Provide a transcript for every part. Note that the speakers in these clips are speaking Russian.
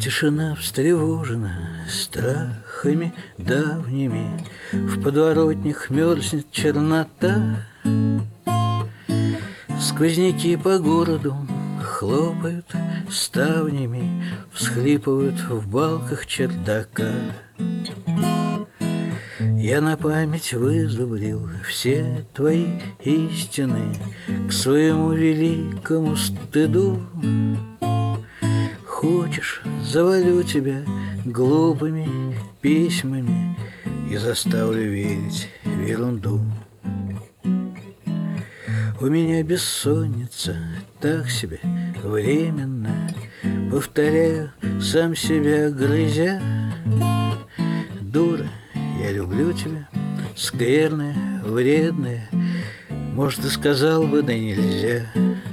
Тишина встревожена страхами давними, в подворотнях мерзнет чернота. Сквозняки по городу хлопают ставнями, всхлипывают в балках чердака. Я на память вызубрил все твои истины к своему великому стыду. Хочешь, завалю тебя глупыми письмами и заставлю верить в ерунду. У меня бессонница, так себе временно, повторяю, сам себя грызя. Дура, я люблю тебя, скверная, вредная, может, и сказал бы, да нельзя.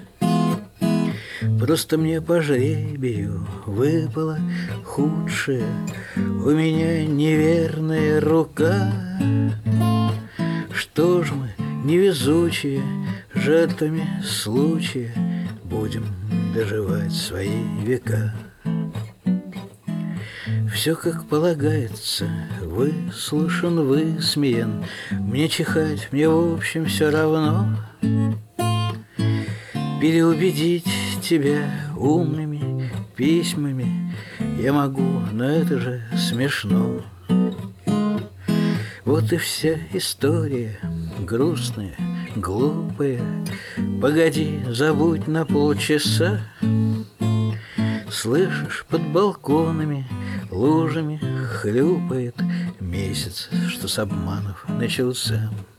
Просто мне по жребию выпала худшая, у меня неверная рука. Что ж мы, невезучие, жертвами случая будем доживать свои века. Все как полагается, выслушан, высмеян. Мне чихать, мне в общем все равно. Переубедить тебя умными письмами я могу, но это же смешно. Вот и вся история, грустная, глупая. Погоди, забудь на полчаса. Слышишь, под балконами, лужами хлюпает месяц, что с обманов начался.